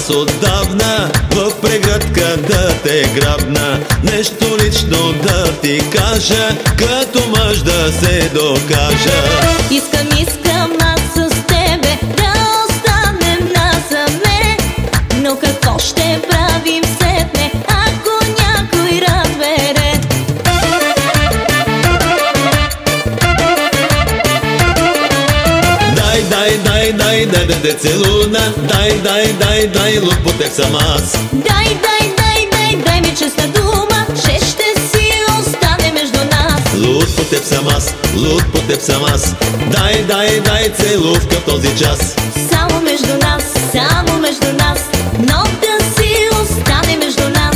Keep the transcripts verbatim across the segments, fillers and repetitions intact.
аз отдавна в прегръдка да те грабна. Нещо лично да ти кажа, като мъж да се докажа. Искам, искам аз с тебе да останем насаме, но какво ще правим сетне, ако някой разбере? Дай, дай, дай, дай, дай да те целуна. Дай, дай, дай, дай, луд по теб съм аз. Дай, дай, дай, дай, дай ми честна дума, че ще си остане между нас. Луд по теб съм аз, луд по теб съм аз. Дай, дай, дай целувка в този час. Само между нас, само между нас, но да си остане между нас.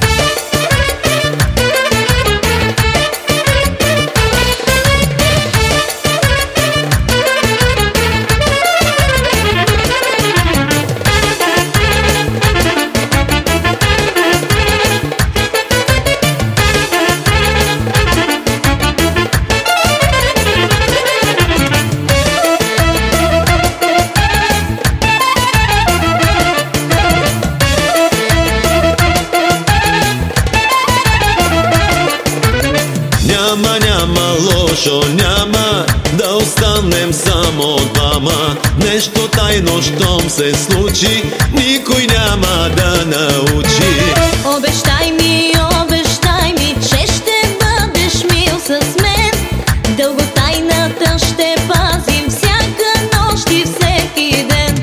Няма, няма лошо, няма да останем само двама. Нещо тайно, щом се случи, никой няма да научи. Обещай ми, обещай ми, че ще бъдеш мил с мен. Дълго тайната ще пазим всяка нощ и всеки ден.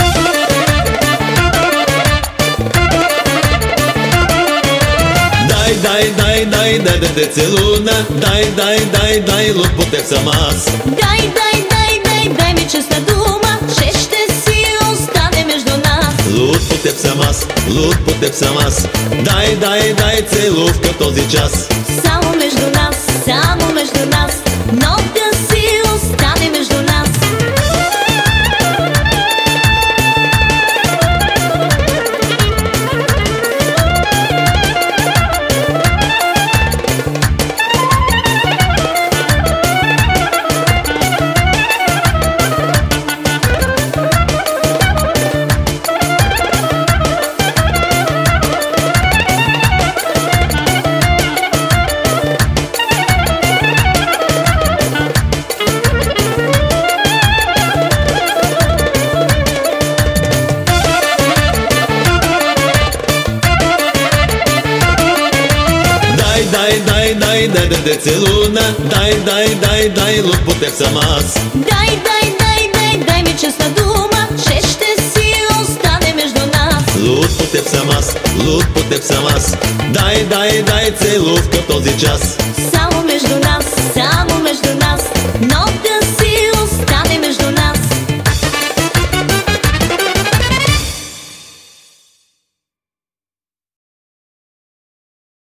Дай, дай, дай, дай, дай да те целуна. Дай, дай, дай, дай, луд по теб съм аз. Дай, дай, дай, дай, дай ми честна дума, че ще си остане между нас. Луд по теб съм аз, луд по теб съм аз. Дай, дай, дай целувка в този час. Само между нас, само между нас, но да си остане между нас. Дай, дай, дай, дай да те целуна. Дай, дай, дай, дай, луд по теб съм аз. Дай, дай, дай, дай, дай ми честна дума, че ще си остане между нас. Луд по теб съм аз, луд по теб съм аз. Дай, дай, дай целувка в този час. Само между нас, само между нас, но да